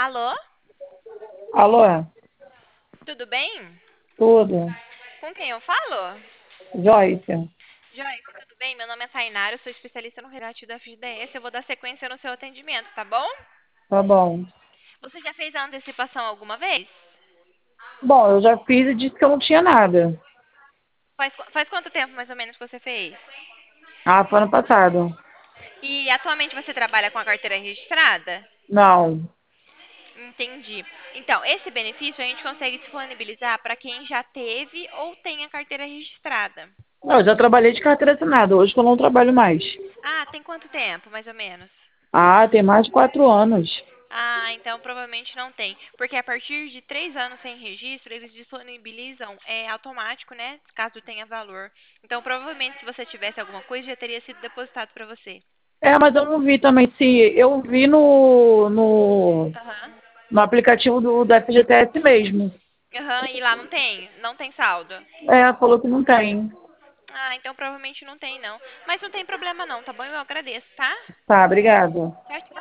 Alô? Alô? Tudo bem? Tudo? Com quem eu falo? Joyce? Joyce, tudo bem? Meu nome é Tainara, eu sou especialista no resgate da FGDS. Eu vou dar sequência no seu atendimento, tá bom? Tá bom. Você já fez a antecipação alguma vez? Bom, eu já fiz e disse que eu não tinha nada. Faz quanto tempo mais ou menos que você fez? Ah, foi ano passado. E atualmente você trabalha com a carteira registrada? Não. Entendi. Então, esse benefício a gente consegue disponibilizar para quem já teve ou tem a carteira registrada. Não, eu já trabalhei de carteira assinada. Hoje que eu não trabalho mais. Ah, tem quanto tempo, mais ou menos? Ah, tem mais de 4 anos. Ah, então provavelmente não tem. Porque a partir de 3 anos sem registro, eles disponibilizam automático, né? Caso tenha valor. Então, provavelmente, se você tivesse alguma coisa, já teria sido depositado para você. É, mas eu não vi também se... Eu vi Aham. no aplicativo do FGTS mesmo. Aham, e lá não tem? Não tem saldo. É, falou que não tem. Ah, então provavelmente não tem, não. Mas não tem problema não, tá bom? Eu agradeço, tá? Tá, obrigada. Tchau, tchau.